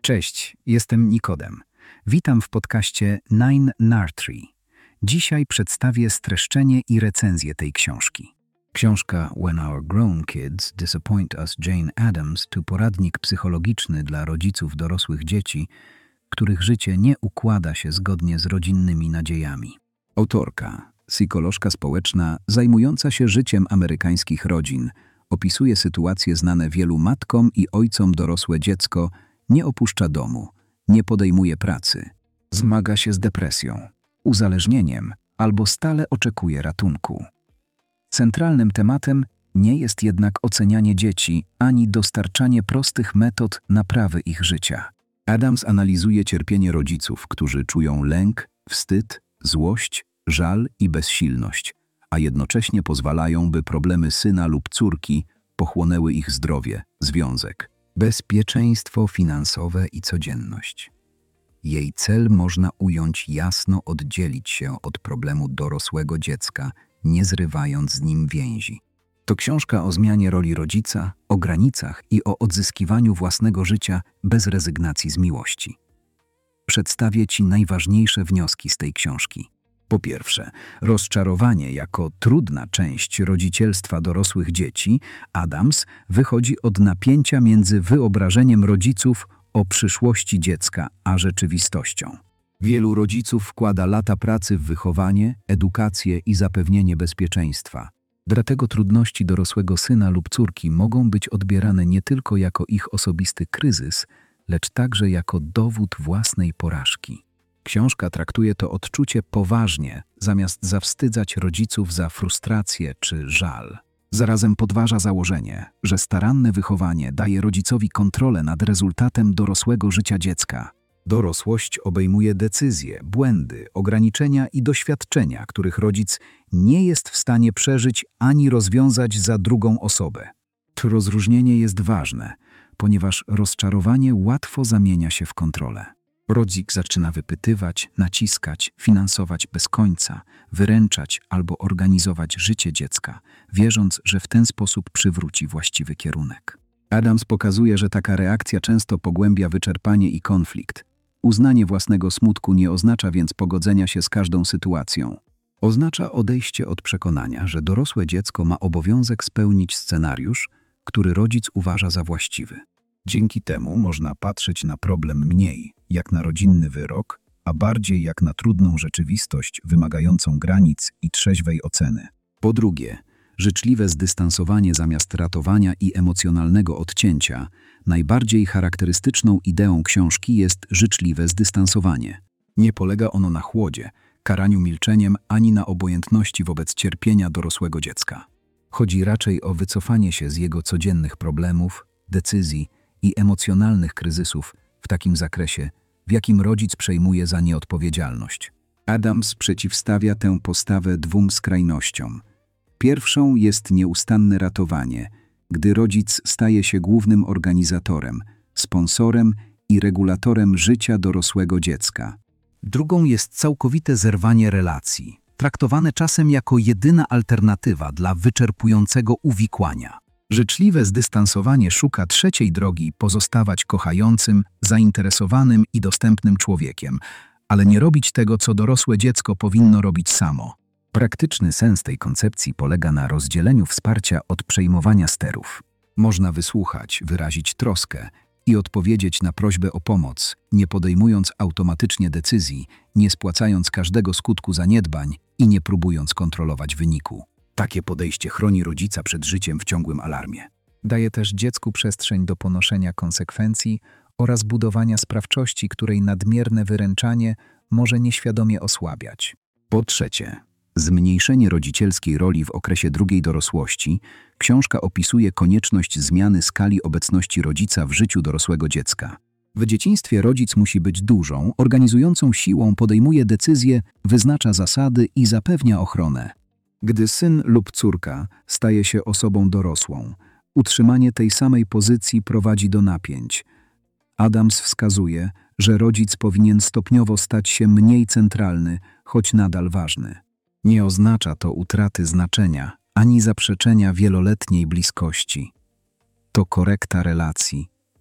Cześć, jestem Nikodem. Witam w podcaście Nine Nursery. Dzisiaj przedstawię streszczenie i recenzję tej książki. Książka When Our Grown Kids Disappoint Us Jane Addams to poradnik psychologiczny dla rodziców dorosłych dzieci, których życie nie układa się zgodnie z rodzinnymi nadziejami. Autorka, psycholożka społeczna zajmująca się życiem amerykańskich rodzin, opisuje sytuacje znane wielu matkom i ojcom. Dorosłe dziecko nie opuszcza domu, nie podejmuje pracy, zmaga się z depresją, uzależnieniem albo stale oczekuje ratunku. Centralnym tematem nie jest jednak ocenianie dzieci ani dostarczanie prostych metod naprawy ich życia. Addams analizuje cierpienie rodziców, którzy czują lęk, wstyd, złość, żal i bezsilność, a jednocześnie pozwalają, by problemy syna lub córki pochłonęły ich zdrowie, związek, bezpieczeństwo finansowe i codzienność. Jej cel można ująć jasno: oddzielić się od problemu dorosłego dziecka, nie zrywając z nim więzi. To książka o zmianie roli rodzica, o granicach i o odzyskiwaniu własnego życia bez rezygnacji z miłości. Przedstawię Ci najważniejsze wnioski z tej książki. Po pierwsze, rozczarowanie jako trudna część rodzicielstwa dorosłych dzieci. Addams wychodzi od napięcia między wyobrażeniem rodziców o przyszłości dziecka a rzeczywistością. Wielu rodziców wkłada lata pracy w wychowanie, edukację i zapewnienie bezpieczeństwa. Dlatego trudności dorosłego syna lub córki mogą być odbierane nie tylko jako ich osobisty kryzys, lecz także jako dowód własnej porażki. Książka traktuje to odczucie poważnie, zamiast zawstydzać rodziców za frustrację czy żal. Zarazem podważa założenie, że staranne wychowanie daje rodzicowi kontrolę nad rezultatem dorosłego życia dziecka. Dorosłość obejmuje decyzje, błędy, ograniczenia i doświadczenia, których rodzic nie jest w stanie przeżyć ani rozwiązać za drugą osobę. To rozróżnienie jest ważne, ponieważ rozczarowanie łatwo zamienia się w kontrolę. Rodzic zaczyna wypytywać, naciskać, finansować bez końca, wyręczać albo organizować życie dziecka, wierząc, że w ten sposób przywróci właściwy kierunek. Addams pokazuje, że taka reakcja często pogłębia wyczerpanie i konflikt. Uznanie własnego smutku nie oznacza więc pogodzenia się z każdą sytuacją. Oznacza odejście od przekonania, że dorosłe dziecko ma obowiązek spełnić scenariusz, który rodzic uważa za właściwy. Dzięki temu można patrzeć na problem mniej jak na rodzinny wyrok, a bardziej jak na trudną rzeczywistość wymagającą granic i trzeźwej oceny. Po drugie, życzliwe zdystansowanie zamiast ratowania i emocjonalnego odcięcia. Najbardziej charakterystyczną ideą książki jest życzliwe zdystansowanie. Nie polega ono na chłodzie, karaniu milczeniem ani na obojętności wobec cierpienia dorosłego dziecka. Chodzi raczej o wycofanie się z jego codziennych problemów, decyzji i emocjonalnych kryzysów w takim zakresie, w jakim rodzic przejmuje za nie odpowiedzialność. Addams przeciwstawia tę postawę dwóm skrajnościom. Pierwszą jest nieustanne ratowanie, gdy rodzic staje się głównym organizatorem, sponsorem i regulatorem życia dorosłego dziecka. Drugą jest całkowite zerwanie relacji, traktowane czasem jako jedyna alternatywa dla wyczerpującego uwikłania. Życzliwe zdystansowanie szuka trzeciej drogi: pozostawać kochającym, zainteresowanym i dostępnym człowiekiem, ale nie robić tego, co dorosłe dziecko powinno robić samo. Praktyczny sens tej koncepcji polega na rozdzieleniu wsparcia od przejmowania sterów. Można wysłuchać, wyrazić troskę i odpowiedzieć na prośbę o pomoc, nie podejmując automatycznie decyzji, nie spłacając każdego skutku zaniedbań i nie próbując kontrolować wyniku. Takie podejście chroni rodzica przed życiem w ciągłym alarmie. Daje też dziecku przestrzeń do ponoszenia konsekwencji oraz budowania sprawczości, której nadmierne wyręczanie może nieświadomie osłabiać. Po trzecie, zmniejszenie rodzicielskiej roli w okresie drugiej dorosłości. Książka opisuje konieczność zmiany skali obecności rodzica w życiu dorosłego dziecka. W dzieciństwie rodzic musi być dużą, organizującą siłą, podejmuje decyzje, wyznacza zasady i zapewnia ochronę. Gdy syn lub córka staje się osobą dorosłą, utrzymanie tej samej pozycji prowadzi do napięć. Addams wskazuje, że rodzic powinien stopniowo stać się mniej centralny, choć nadal ważny. Nie oznacza to utraty znaczenia ani zaprzeczenia wieloletniej bliskości. To korekta relacji,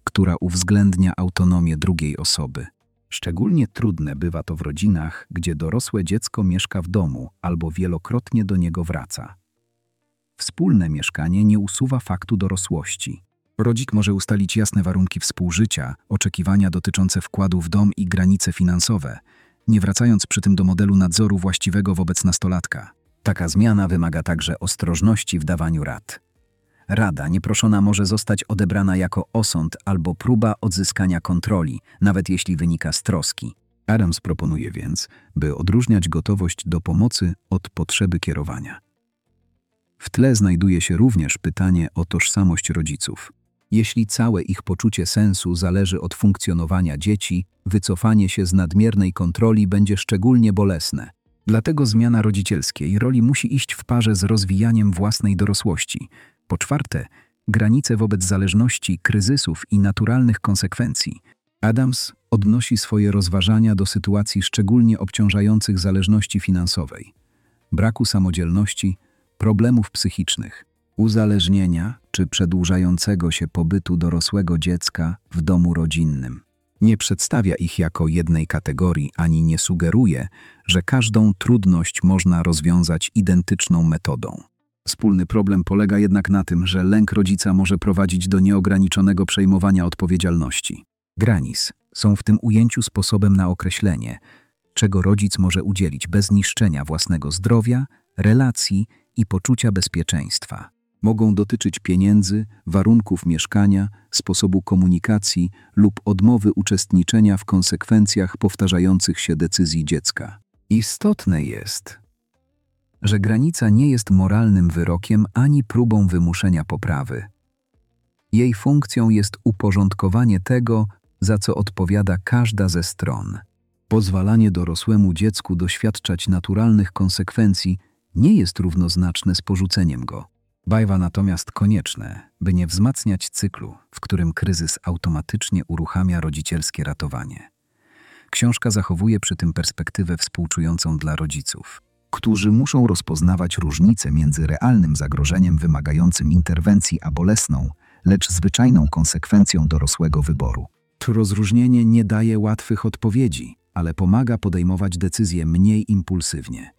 która uwzględnia autonomię drugiej osoby. Szczególnie trudne bywa to w rodzinach, gdzie dorosłe dziecko mieszka w domu albo wielokrotnie do niego wraca. Wspólne mieszkanie nie usuwa faktu dorosłości. Rodzic może ustalić jasne warunki współżycia, oczekiwania dotyczące wkładu w dom i granice finansowe, nie wracając przy tym do modelu nadzoru właściwego wobec nastolatka. Taka zmiana wymaga także ostrożności w dawaniu rad. Rada nieproszona może zostać odebrana jako osąd albo próba odzyskania kontroli, nawet jeśli wynika z troski. Adams proponuje więc, by odróżniać gotowość do pomocy od potrzeby kierowania. W tle znajduje się również pytanie o tożsamość rodziców. Jeśli całe ich poczucie sensu zależy od funkcjonowania dzieci, wycofanie się z nadmiernej kontroli będzie szczególnie bolesne. Dlatego zmiana rodzicielskiej roli musi iść w parze z rozwijaniem własnej dorosłości. Po czwarte, granice wobec zależności, kryzysów i naturalnych konsekwencji. Adams odnosi swoje rozważania do sytuacji szczególnie obciążających zależności finansowej, braku samodzielności, problemów psychicznych, uzależnienia czy przedłużającego się pobytu dorosłego dziecka w domu rodzinnym. Nie przedstawia ich jako jednej kategorii ani nie sugeruje, że każdą trudność można rozwiązać identyczną metodą. Wspólny problem polega jednak na tym, że lęk rodzica może prowadzić do nieograniczonego przejmowania odpowiedzialności. Granice są w tym ujęciu sposobem na określenie, czego rodzic może udzielić bez niszczenia własnego zdrowia, relacji i poczucia bezpieczeństwa. Mogą dotyczyć pieniędzy, warunków mieszkania, sposobu komunikacji lub odmowy uczestniczenia w konsekwencjach powtarzających się decyzji dziecka. Istotne jest, że granica nie jest moralnym wyrokiem ani próbą wymuszenia poprawy. Jej funkcją jest uporządkowanie tego, za co odpowiada każda ze stron. Pozwalanie dorosłemu dziecku doświadczać naturalnych konsekwencji nie jest równoznaczne z porzuceniem go. Bywa natomiast konieczne, by nie wzmacniać cyklu, w którym kryzys automatycznie uruchamia rodzicielskie ratowanie. Książka zachowuje przy tym perspektywę współczującą dla rodziców, którzy muszą rozpoznawać różnicę między realnym zagrożeniem wymagającym interwencji a bolesną, lecz zwyczajną konsekwencją dorosłego wyboru. To rozróżnienie nie daje łatwych odpowiedzi, ale pomaga podejmować decyzje mniej impulsywnie.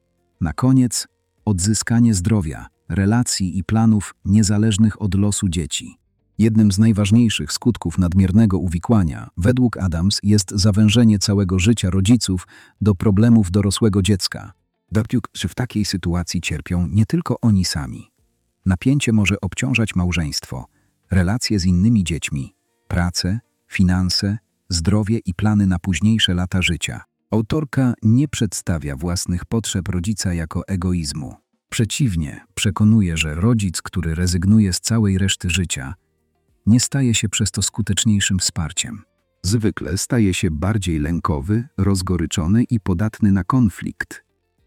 Na koniec odzyskanie zdrowia, relacji i planów niezależnych od losu dzieci. Jednym z najważniejszych skutków nadmiernego uwikłania, według Adams, jest zawężenie całego życia rodziców do problemów dorosłego dziecka. Że w takiej sytuacji cierpią nie tylko oni sami. Napięcie może obciążać małżeństwo, relacje z innymi dziećmi, pracę, finanse, zdrowie i plany na późniejsze lata życia. Autorka nie przedstawia własnych potrzeb rodzica jako egoizmu. Przeciwnie, przekonuje, że rodzic, który rezygnuje z całej reszty życia, nie staje się przez to skuteczniejszym wsparciem. Zwykle staje się bardziej lękowy, rozgoryczony i podatny na konflikt.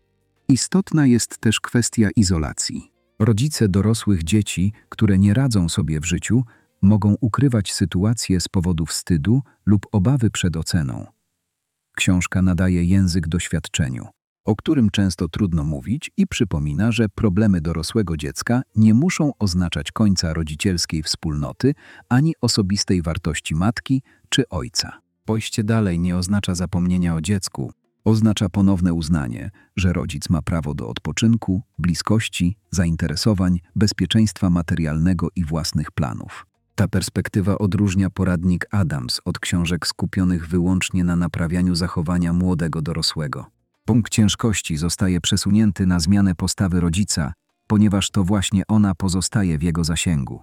Istotna jest też kwestia izolacji. Rodzice dorosłych dzieci, które nie radzą sobie w życiu, mogą ukrywać sytuację z powodu wstydu lub obawy przed oceną. Książka nadaje język doświadczeniu, o którym często trudno mówić, i przypomina, że problemy dorosłego dziecka nie muszą oznaczać końca rodzicielskiej wspólnoty ani osobistej wartości matki czy ojca. Pójście dalej nie oznacza zapomnienia o dziecku, oznacza ponowne uznanie, że rodzic ma prawo do odpoczynku, bliskości, zainteresowań, bezpieczeństwa materialnego i własnych planów. Ta perspektywa odróżnia poradnik Adams od książek skupionych wyłącznie na naprawianiu zachowania młodego dorosłego. Punkt ciężkości zostaje przesunięty na zmianę postawy rodzica, ponieważ to właśnie ona pozostaje w jego zasięgu.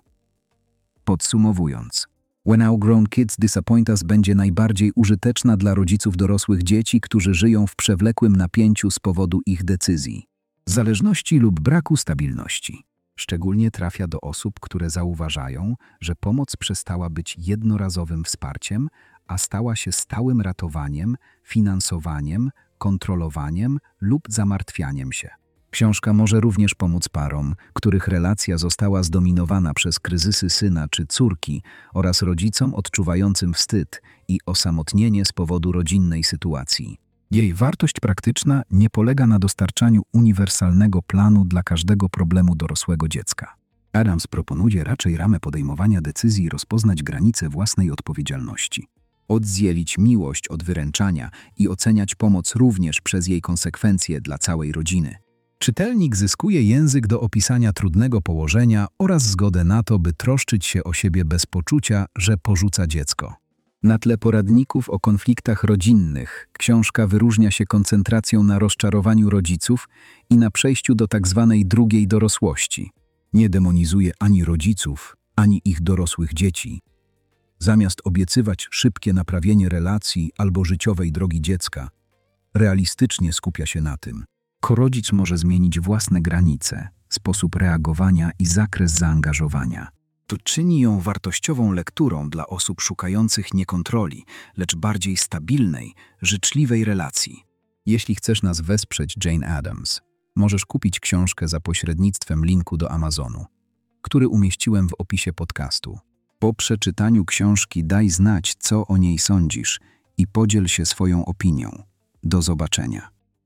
Podsumowując, When Our Grown Kids Disappoint Us będzie najbardziej użyteczna dla rodziców dorosłych dzieci, którzy żyją w przewlekłym napięciu z powodu ich decyzji, zależności lub braku stabilności. Szczególnie trafia do osób, które zauważają, że pomoc przestała być jednorazowym wsparciem, a stała się stałym ratowaniem, finansowaniem, kontrolowaniem lub zamartwianiem się. Książka może również pomóc parom, których relacja została zdominowana przez kryzysy syna czy córki, oraz rodzicom odczuwającym wstyd i osamotnienie z powodu rodzinnej sytuacji. Jej wartość praktyczna nie polega na dostarczaniu uniwersalnego planu dla każdego problemu dorosłego dziecka. Adams proponuje raczej ramę podejmowania decyzji, rozpoznać granice własnej odpowiedzialności, oddzielić miłość od wyręczania i oceniać pomoc również przez jej konsekwencje dla całej rodziny. Czytelnik zyskuje język do opisania trudnego położenia oraz zgodę na to, by troszczyć się o siebie bez poczucia, że porzuca dziecko. Na tle poradników o konfliktach rodzinnych książka wyróżnia się koncentracją na rozczarowaniu rodziców i na przejściu do tzw. drugiej dorosłości. Nie demonizuje ani rodziców, ani ich dorosłych dzieci. Zamiast obiecywać szybkie naprawienie relacji albo życiowej drogi dziecka, realistycznie skupia się na tym, rodzic może zmienić własne granice, sposób reagowania i zakres zaangażowania. To czyni ją wartościową lekturą dla osób szukających nie kontroli, lecz bardziej stabilnej, życzliwej relacji. Jeśli chcesz nas wesprzeć, Jane Addams, możesz kupić książkę za pośrednictwem linku do Amazonu, który umieściłem w opisie podcastu. Po przeczytaniu książki daj znać, co o niej sądzisz i podziel się swoją opinią. Do zobaczenia.